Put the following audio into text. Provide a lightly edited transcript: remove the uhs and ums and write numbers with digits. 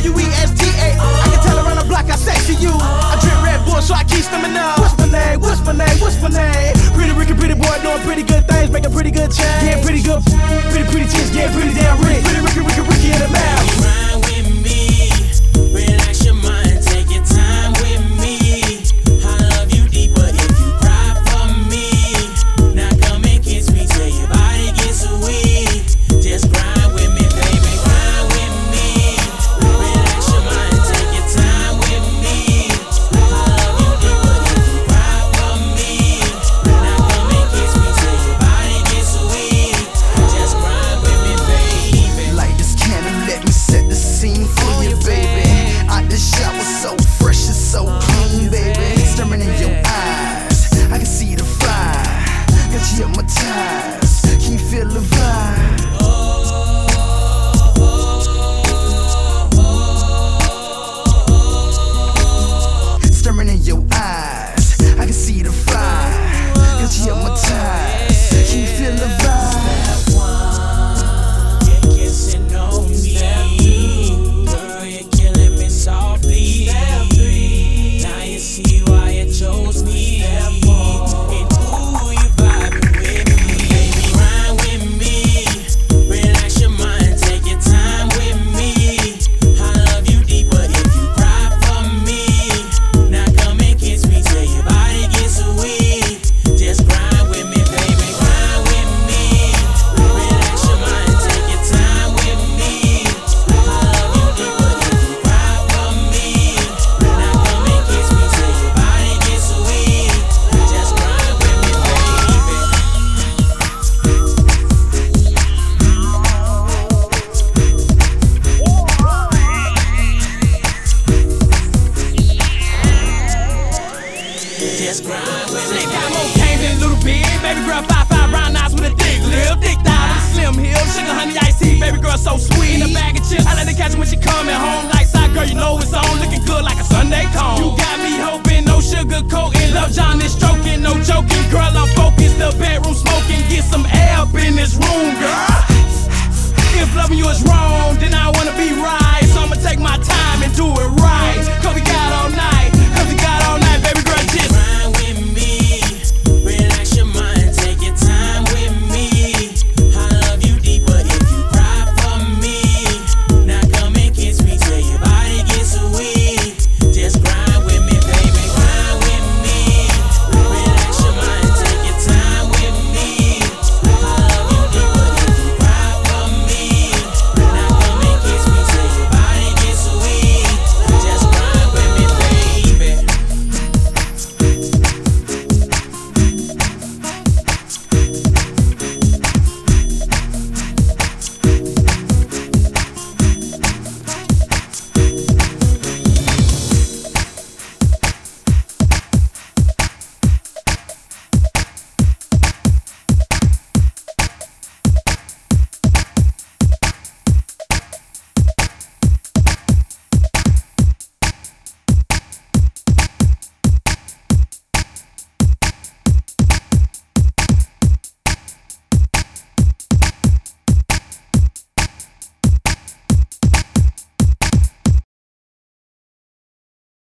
W-E-S-T-A. I can tell around the block how sexy you. I drink Red Bull, so I keep stimming up. What's my name? What's my name? What's my name? Pretty Ricky, pretty boy, doing pretty good things, making pretty good change. Getting pretty good, pretty chicks, getting pretty damn rich. Pretty Ricky in the mouth. Ride with me, relax your mind, take your time with me. I love you deeper if you cry for me. Now come and kiss me till your body gets weak. Just grind with me, baby, grind with me. Relax your mind, take your time with me. I love you deeper if you cry for me. Now come and kiss me till your body gets weak. Just grind with me, baby. Light this candle, let me set the scene for you, baby. Out the shower, so fresh and so clean, baby. Staring in your eyes, I can see the fire. Got you hypnotized, can you feel the vibe? Staring in your eyes, I can see the fire. Got you hypnotized, can you feel the vibe? You're kissing on me, girl, you're killing me softly. Now you see why you chose me, and ooh, you vibing with me. Baby, grind with me, relax your mind, take your time with me. I love you deeper if you cry for me. Now come and kiss me till your body gets weak. Just grind with me, baby, grind with me. Relax your mind, take your time with me. I love you deeper if you cry for me. Now come and kiss me till your body gets weak. Just grind with me, baby. Just grind with me, Slick got more cane than a little bit. Baby girl, 5'5", round eyes with a thick lip. Thick thigh with a slim heel. Sugar, honey, iced tea. Baby girl, so sweet. In a bag of chips. I like to catch her when she coming home. Lights out, girl, you know it's on. Looking good like a Sunday cone. You got me hoping, no sugar coating. Love John is stroking, no joking. Girl, I'm focused. The bedroom smoking. Get some air up in this room, girl. If loving you is wrong, then I wanna be right. So I'ma take my time and do it right. Cause we got all night.